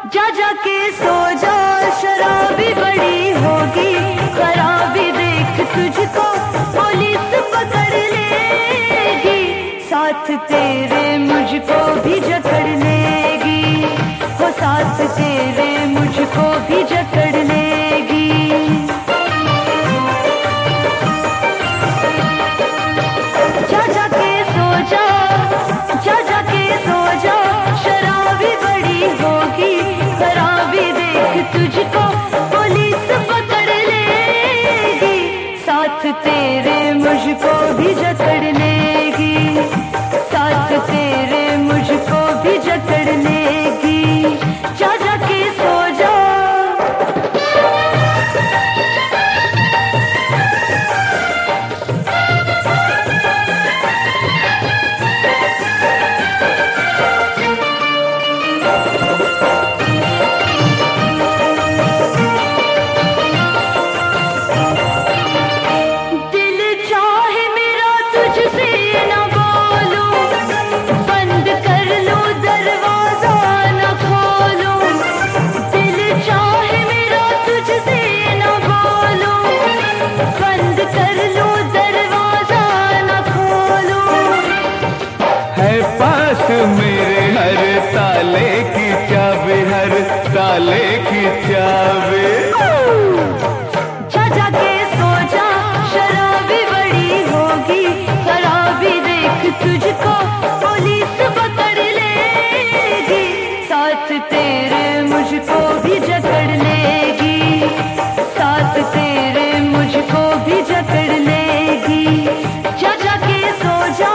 जा जाके सो जा, शराबी बड़ी होगी खराबी, देख तुझको पुलिस पकड़ लेगी, साथ तेरे मुझको भी जकड़ लेगी, वो साथ तेरे मुझको भी जकड़ लेगी। जा जाके सो जा, जा जाके सो जा, शराबी बड़ी होगी खराबी, देख तुझको पुलिस पकड़ लेगी, साथ तेरे मुझको भी जकड़ लेगी, साथ तेरे मुझको भी जकड़ लेगी। जा जाके सो जा। मेरे हर ताले की चाबी, हर ताले की चाबी। जा जाके सो जा, शराबी बड़ी होगी खराबी, देख तुझको पुलिस पकड़ लेगी, साथ तेरे मुझको भी जकड़ लेगी, साथ तेरे मुझको भी जकड़ लेगी। जा जाके सो जा।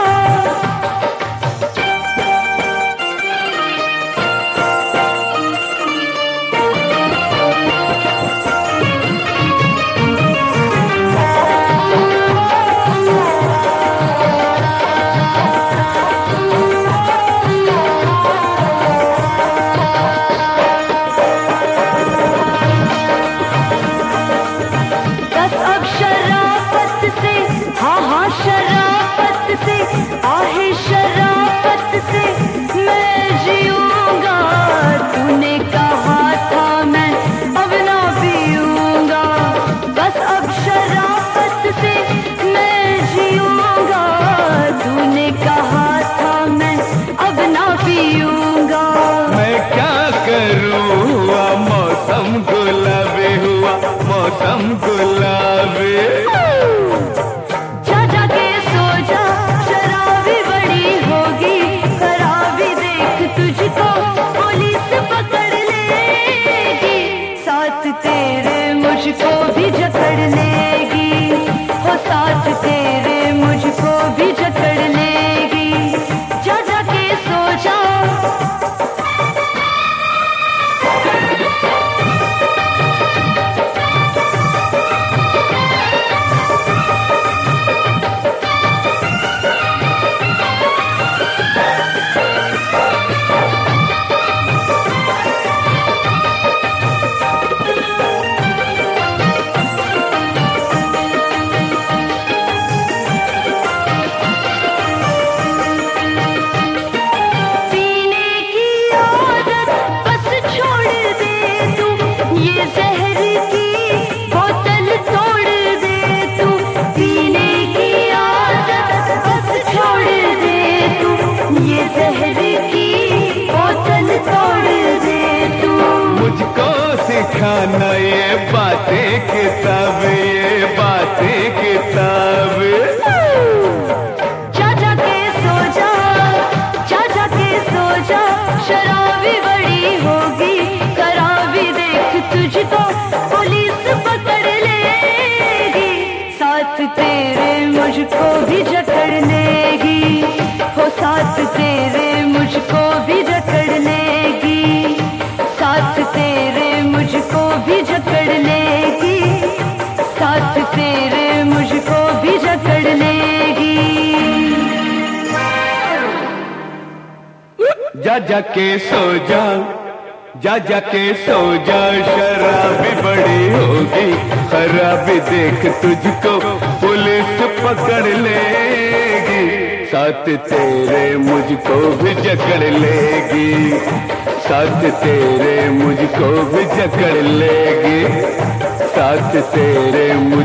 आहे शराफत से मैं जीऊंगा, तूने कहा था मैं अब ना पीऊंगा, बस अब शराफत से मैं जीऊंगा, तूने कहा था मैं अब ना पीऊंगा। मैं क्या करूं, हुआ मौसम गुलाबी, हुआ मौसम गुलाबी। मुझको भी जकड़ लेगी, वो साथ तेरे मुझको भी जकड़ लेगी। जा जाके सो जा। मुझको सिखाना ये बातें किताब, ये बातें किताब। जा जाके सो जा, जा जाके सो जा, शराबी बड़ी होगी खराबी, देख तुझको पुलिस पकड़ लेगी, साथ तेरे मुझको भी जकड़ लेगी, हो साथ तेरे मुझको भी जकड़ लेगी, साथ तेरे मुझको भी जकड़ लेगी, साथ तेरे मुझको भी जकड़ लेगी। जा जाके सो जा, जा जाके सो जा, शराबी बड़ी होगी खराबी, देख तुझको पुलिस पकड़ लेगी, साथ तेरे मुझको भी जकड़ लेगी, साथ तेरे मुझको भी जकड़ लेगी, साथ तेरे मुझ